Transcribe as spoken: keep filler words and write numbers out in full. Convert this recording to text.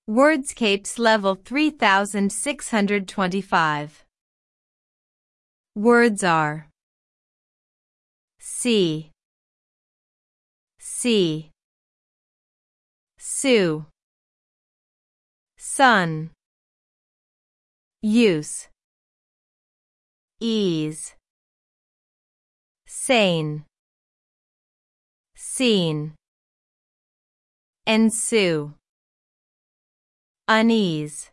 Wordscapes level three thousand six hundred twenty-five. Words are see, see, sue, sun, use, ease, sane, seen, ensue, unease.